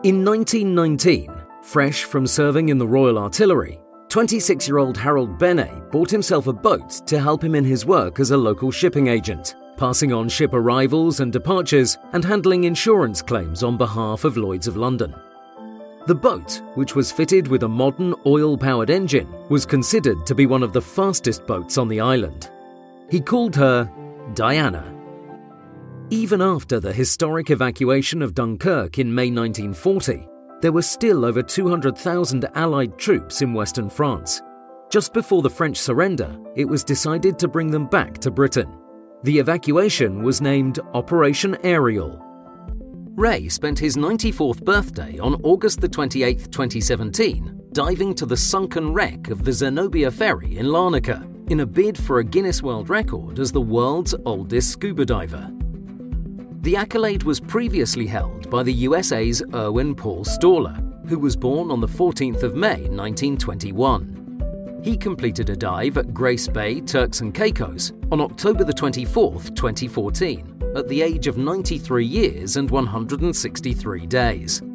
In 1919, fresh from serving in the Royal Artillery, 26-year-old Harold Benet bought himself a boat to help him in his work as a local shipping agent, passing on ship arrivals and departures and handling insurance claims on behalf of Lloyd's of London. The boat, which was fitted with a modern oil-powered engine, was considered to be one of the fastest boats on the island. He called her Diana. Even after the historic evacuation of Dunkirk in May 1940, there were still over 200,000 Allied troops in Western France. Just before the French surrender, it was decided to bring them back to Britain. The evacuation was named Operation Ariel. Ray spent his 94th birthday on August 28, 2017, diving to the sunken wreck of the Zenobia ferry in Larnaca in a bid for a Guinness World Record as the world's oldest scuba diver. The accolade was previously held by the USA's Erwin Paul Staller, who was born on the 14th of May 1921. He completed a dive at Grace Bay, Turks and Caicos on October 24, 2014, at the age of 93 years and 163 days.